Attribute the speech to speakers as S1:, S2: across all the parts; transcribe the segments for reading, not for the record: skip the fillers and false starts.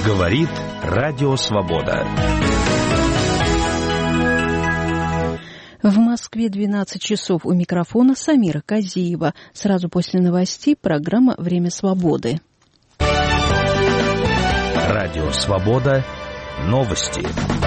S1: Говорит Радио Свобода.
S2: В Москве 12 часов. У микрофона Самира Казиева. Сразу после новостей программа «Время свободы».
S1: Радио Свобода. Новости.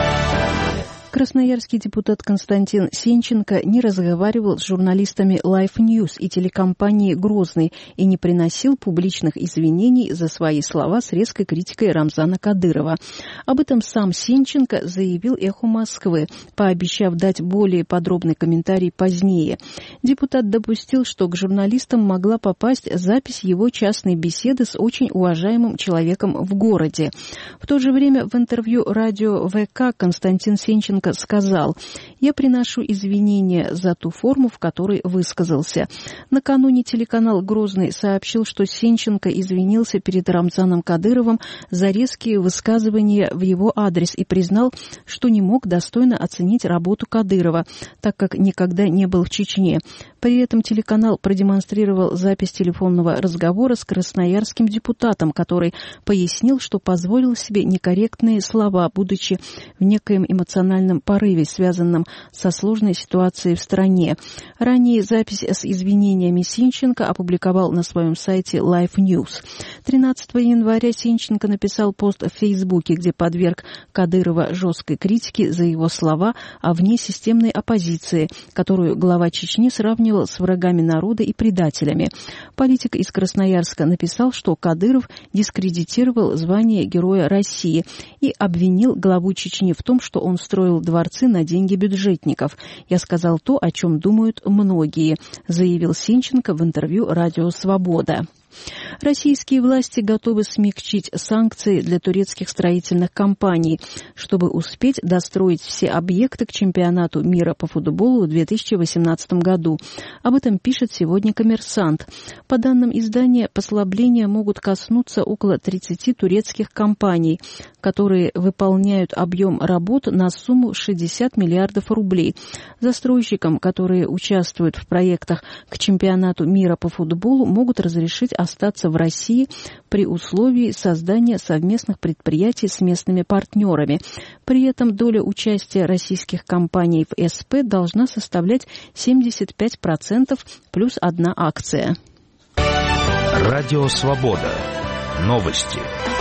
S2: Красноярский депутат Константин Сенченко не разговаривал с журналистами Life News и телекомпании «Грозный» и не приносил публичных извинений за свои слова с резкой критикой Рамзана Кадырова. Об этом сам Сенченко заявил «Эху Москвы», пообещав дать более подробный комментарий позднее. Депутат допустил, что к журналистам могла попасть запись его частной беседы с очень уважаемым человеком в городе. В то же время в интервью радио ВК Константин Сенченко сказал: «Я приношу извинения за ту форму, в которой высказался». Накануне телеканал «Грозный» сообщил, что Сенченко извинился перед Рамзаном Кадыровым за резкие высказывания в его адрес и признал, что не мог достойно оценить работу Кадырова, так как никогда не был в Чечне. При этом телеканал продемонстрировал запись телефонного разговора с красноярским депутатом, который пояснил, что позволил себе некорректные слова, будучи в некоем эмоциональном порыве, связанном со сложной ситуацией в стране. Ранее запись с извинениями Сенченко опубликовал на своем сайте Life News. 13 января Сенченко написал пост в Фейсбуке, где подверг Кадырова жесткой критике за его слова о внесистемной оппозиции, которую глава Чечни сравнивал с врагами народа и предателями. Политик из Красноярска написал, что Кадыров дискредитировал звание Героя России и обвинил главу Чечни в том, что он строил дворцы на деньги бюджетников. «Я сказал то, о чем думают многие», заявил Сенченко в интервью «Радио Свобода». Российские власти готовы смягчить санкции для турецких строительных компаний, чтобы успеть достроить все объекты к чемпионату мира по футболу в 2018 году. Об этом пишет сегодня «Коммерсант». По данным издания, послабления могут коснуться около 30 турецких компаний, которые выполняют объем работ на сумму 60 миллиардов рублей. Застройщикам, которые участвуют в проектах к чемпионату мира по футболу, могут разрешить остаться в России при условии создания совместных предприятий с местными партнерами. При этом доля участия российских компаний в СП должна составлять 75% плюс одна акция.
S1: Радио Свобода. Новости.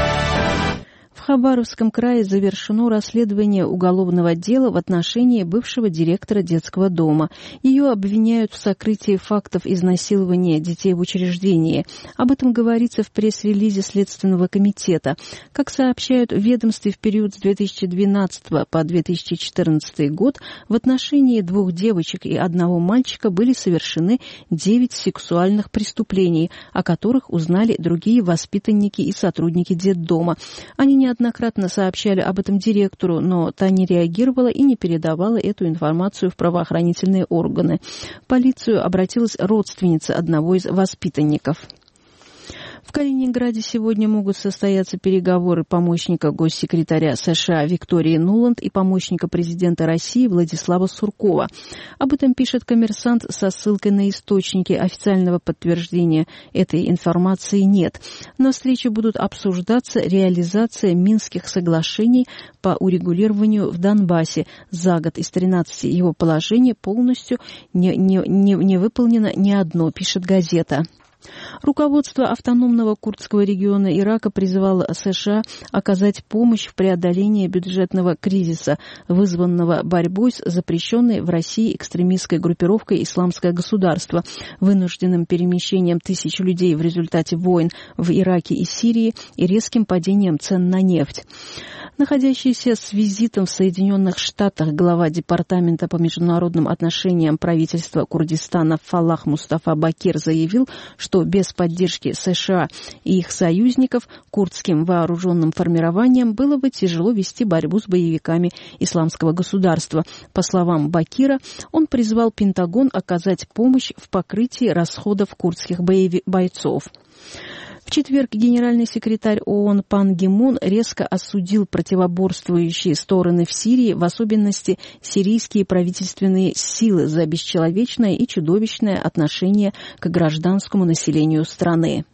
S2: В Хабаровском крае завершено расследование уголовного дела в отношении бывшего директора детского дома. Ее обвиняют в сокрытии фактов изнасилования детей в учреждении. Об этом говорится в пресс-релизе Следственного комитета. Как сообщают в ведомстве, в период с 2012 по 2014 год в отношении 2 девочек и 1 мальчика были совершены 9 сексуальных преступлений, о которых узнали другие воспитанники и сотрудники детдома. Они неоднократно сообщали об этом директору, но та не реагировала и не передавала эту информацию в правоохранительные органы. В полицию обратилась родственница одного из воспитанников. В Калининграде сегодня могут состояться переговоры помощника госсекретаря США Виктории Нуланд и помощника президента России Владислава Суркова. Об этом пишет «Коммерсант» со ссылкой на источники. Официального подтверждения этой информации нет. На встрече будут обсуждаться реализация Минских соглашений по урегулированию в Донбассе. За год из 13 его положений полностью не выполнено ни одно, пишет газета. Руководство автономного курдского региона Ирака призывало США оказать помощь в преодолении бюджетного кризиса, вызванного борьбой с запрещенной в России экстремистской группировкой «Исламское государство», вынужденным перемещением тысяч людей в результате войн в Ираке и Сирии и резким падением цен на нефть. Находящийся с визитом в Соединенных Штатах глава Департамента по международным отношениям правительства Курдистана Фалах Мустафа Бакир заявил, что без поддержки США и их союзников курдским вооруженным формированиям было бы тяжело вести борьбу с боевиками Исламского государства. По словам Бакира, он призвал Пентагон оказать помощь в покрытии расходов курдских бойцов. В четверг генеральный секретарь ООН Пан Ги Мун резко осудил противоборствующие стороны в Сирии, в особенности сирийские правительственные силы, за бесчеловечное и чудовищное отношение к гражданскому населению страны.